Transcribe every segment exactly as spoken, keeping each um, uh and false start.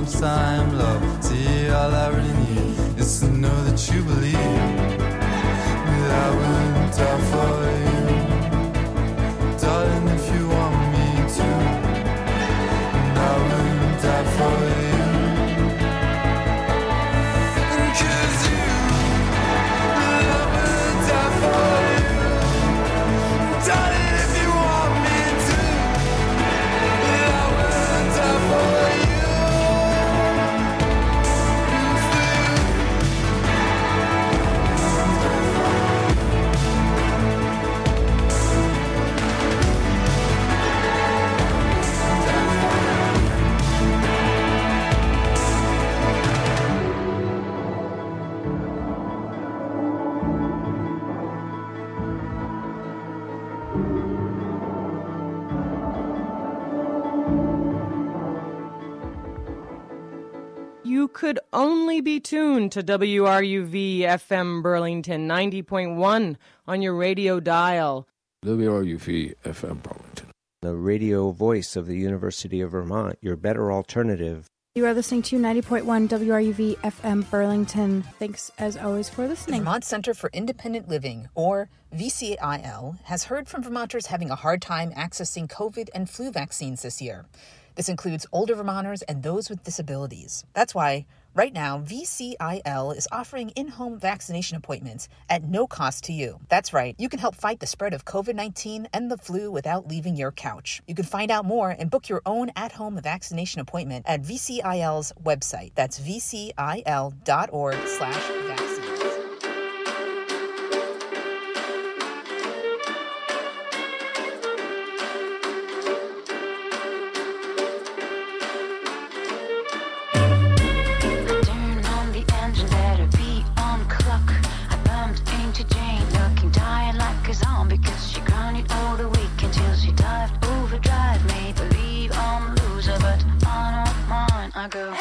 promise I am loved. See, all I really need is to know that you believe that I will die for you, darling, if you want me to. And I will die for you, 'cause you, I will die for you, darling. You could only be tuned to W R U V F M Burlington ninety point one on your radio dial. W R U V F M Burlington, the radio voice of the University of Vermont, your better alternative. You are listening to ninety point one W R U V F M Burlington. Thanks, as always, for listening. The Vermont Center for Independent Living, or V C I L, has heard from Vermonters having a hard time accessing COVID and flu vaccines this year. This includes older Vermonters and those with disabilities. That's why, right now, V C I L is offering in-home vaccination appointments at no cost to you. That's right, you can help fight the spread of COVID nineteen and the flu without leaving your couch. You can find out more and book your own at-home vaccination appointment at V C I L's website. That's V C I L dot org slash vaccines. I go.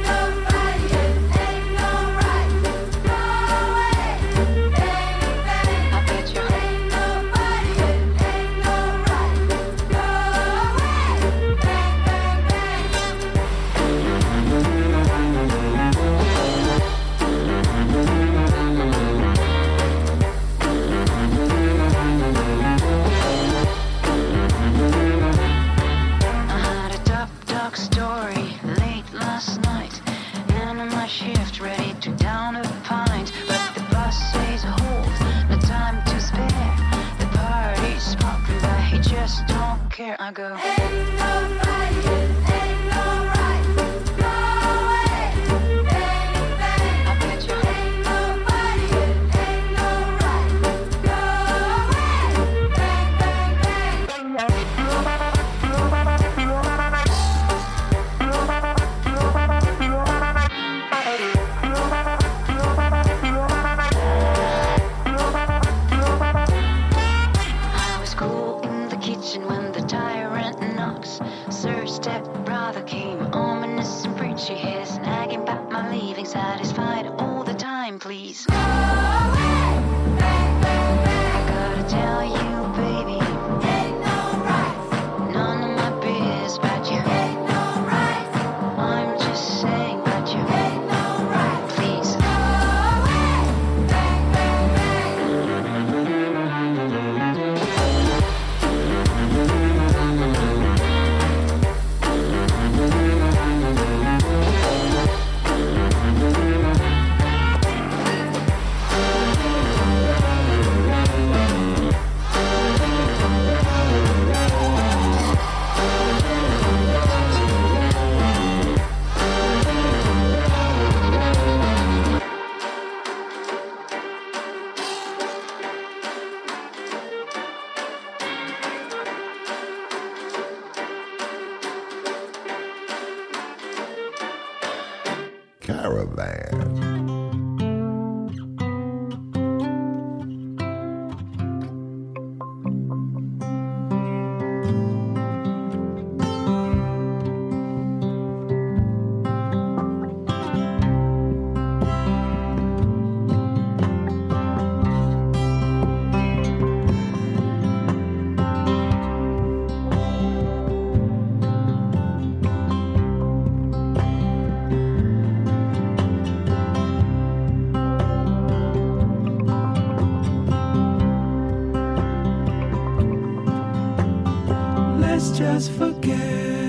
I go. Ain't nobody, ain't no right, no way, bang, bang. I bet you ain't nobody, ain't no right, no way, bang, bang, bang. I was cool in the kitchen when the tyrant knocks. Sir step-brother came, ominous and preachy, his nagging about my leaving, satisfied all the time, please. Go away, bang, bang, bang. I gotta tell you, baby, ain't no right. None of my biz about you. Ain't no right. I'm just saying about you. Ain't no right. Please. Go away, bang, bang, bang. Caravan. just forget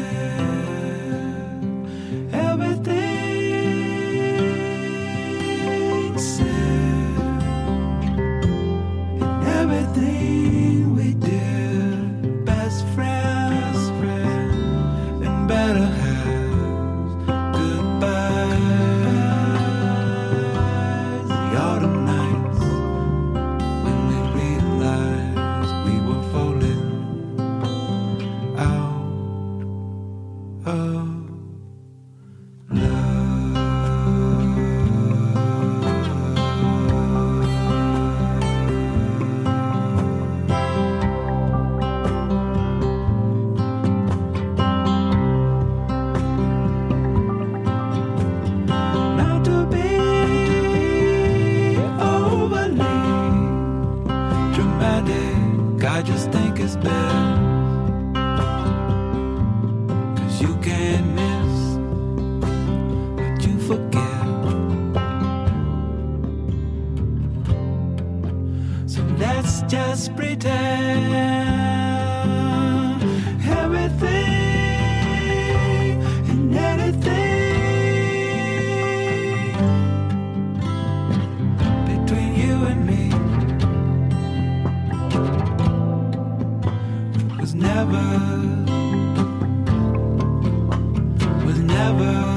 everything said and everything we did. Best friends and better halves. Goodbyes. The autumn nights when we realized we were falling out of not to be overly dramatic. I just think it's best, 'cause you can't miss what you forget. So let's just pretend everything and anything between you and me was never, was never